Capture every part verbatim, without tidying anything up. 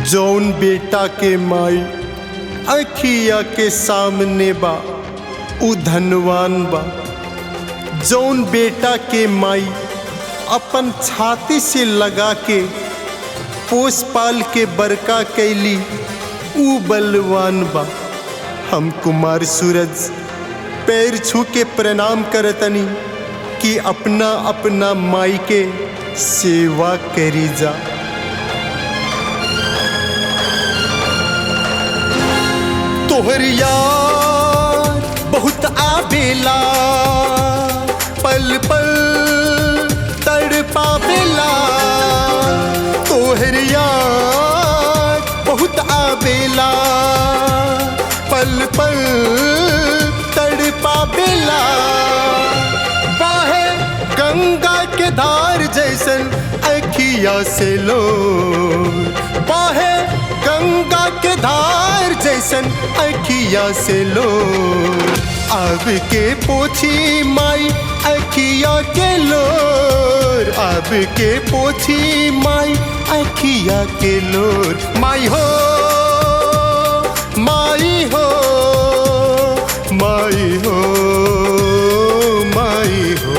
जौन बेटा के माई अखिया के सामने बा उ धनवान बा। जौन बेटा के माई अपन छाती से लगा के पोस पाल के बरका कैली उ बलवान बा। हम कुमार सूरज पैर छू के प्रणाम करतनी कि अपना अपना माई के सेवा करी जा। तोहर यार बहुत आवेला, पल पल तड़पावेला। तोहर यार बहुत आवेला, पल पल तड़पावेला। बाहे गंगा के धार जैसन अखिया से लो, बाहे गंगा के धार जैसन अखिया से लो। अब के पोछी माई अखिया के लोर, अब के पोछी माई अखिया के लोर। माई हो माई हो माई हो माई हो।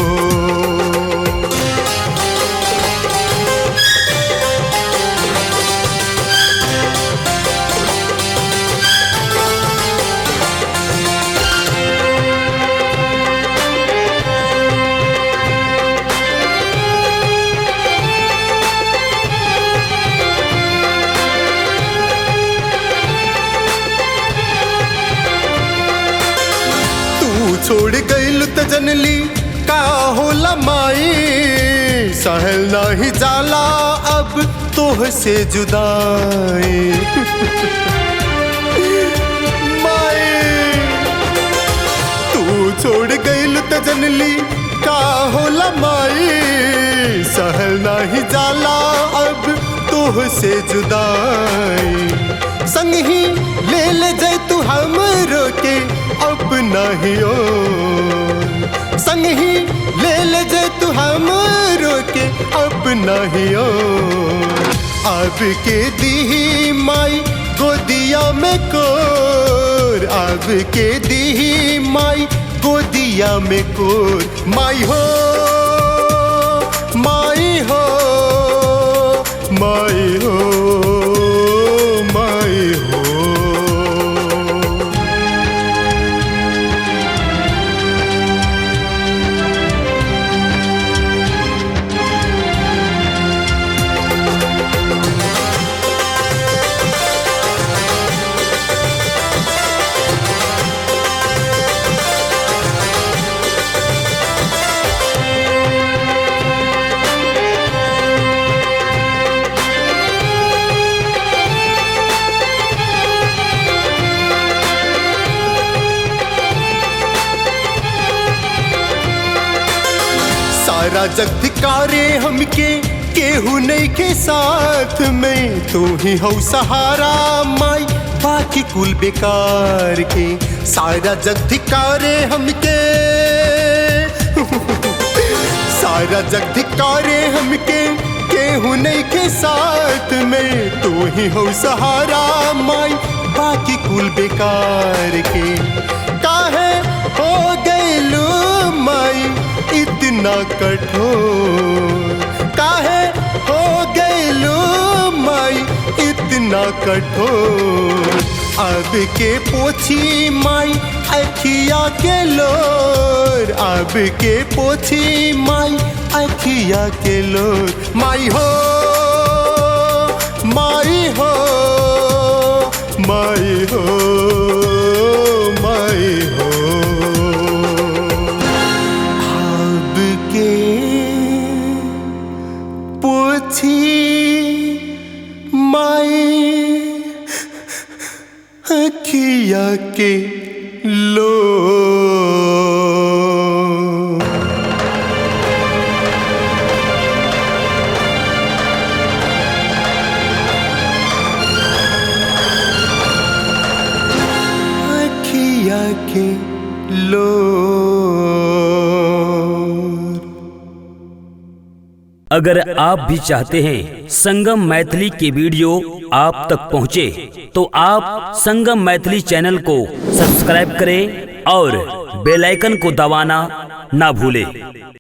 छोड़ गइल त जनली का होला माई, सहल नाही जाला अब तोह से जुदाई। माई तू छोड़ गइल त जनली का होला माई, सहल नाही जाला अब तोह से जुदाई। संग ही ले ले जाए तू हमरो के अपना ही ओ, संग ही ले ले जाए तू हमरो के अपना ही ओ। अब के दी माई गोदिया में कोर, अब के दी माई गोदिया में कोर। माई हो माई हो माई हो माई हो। सारा जग धिकारे हमके केहू नहीं के साथ में, तू ही हो सहारा माई बाकी कुल बेकार के। सारा जग धिकारे हमके सारा जग धिकारे हमके केहू नहीं के साथ में, तू ही हो सहारा माई बाकी कुल बेकार के। काहे हो गइलू माई इतना कठोर, काहे हो गइलू माई इतना कठोर। अब के पोछी माई अखिया के लोर, अब के पोछी माई अखिया के लोर। माई हो माई हो माई हो माई हो। माई अखिया के लो। अखिया के लो। अगर आप भी चाहते हैं संगम मैथिली के वीडियो आप तक पहुंचे, तो आप संगम मैथिली चैनल को सब्सक्राइब करें और बेल आइकन को दबाना ना भूलें।